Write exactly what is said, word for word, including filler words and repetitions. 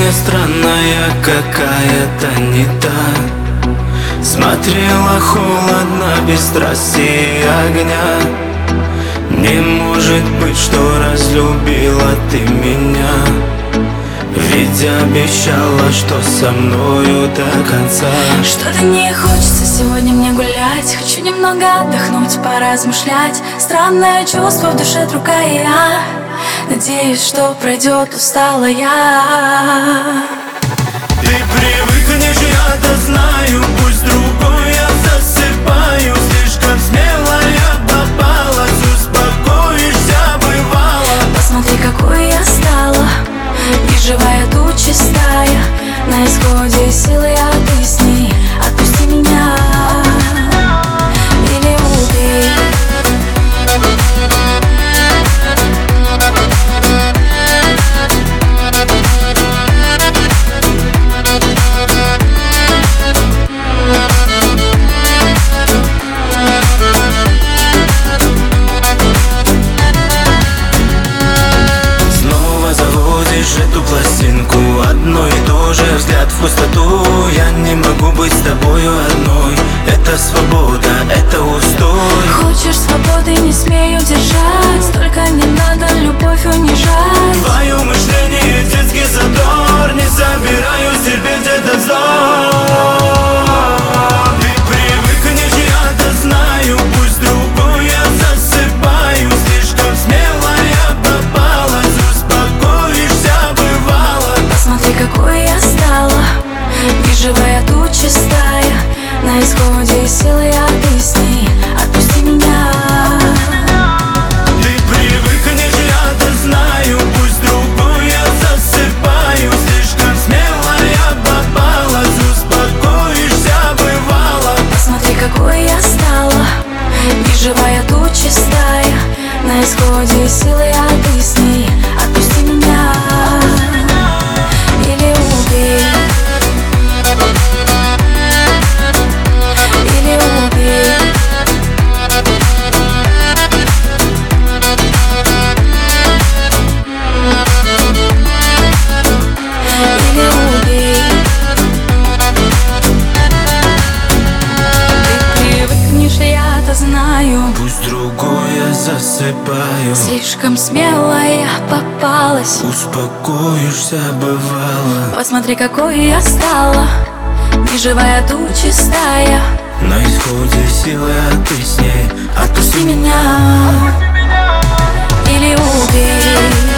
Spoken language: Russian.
сегодня странная какая-то не та. Смотрела холодно, без страсти и огня. Не может быть, что разлюбила ты меня, ведь обещала, что со мною до конца. Что-то не хочется сегодня мне гулять. Хочу немного отдохнуть, поразмышлять. Странное чувство в душе, другая я. Надеюсь, что пройдет, устала я. Ты привыкнешь, я-то знаю. Пусть другой я засыпаю. Слишком смело я попалась. Успокоишься, бывало. Посмотри, какой я стала. Бежевая туча чистая. На исходе силы, а ты с ней. Отпусти меня или убей. Эту пластинку, одно и то же, взгляд в пустоту. Я не могу быть с тобою одной. Это свобода, это устой. Хочешь свободы, не смею держать. Только не надо любовь унижать. Твое мышление, детский задор. Не собираюсь терпеть этот вздох. Ты привыкнешь, я-то знаю. Пусть другой я засыпаю. Слишком смело я попалась. Посмотри, какой я стала. Бежевая туча чистая. На исходе силы, а ты с ней. Отпусти меня. Ты привыкнешь, я-то знаю. Пусть другой я засыпаю. Слишком смело я попалась. Успокоишься, бывало. Посмотри, какой я стала. Бежевая туча чистая. На исходе силы, а ты с ней. Отпусти меня или убей. Или убей. Или убей. Ты привыкнешь, я-то знаю. Пусть другой я засыпаю. Слишком смело я попалась. Успокоишься, бывало. Посмотри, какой я стала. Бежевая туча чистая. На исходе силы, а ты с ней. Отпусти меня или убей.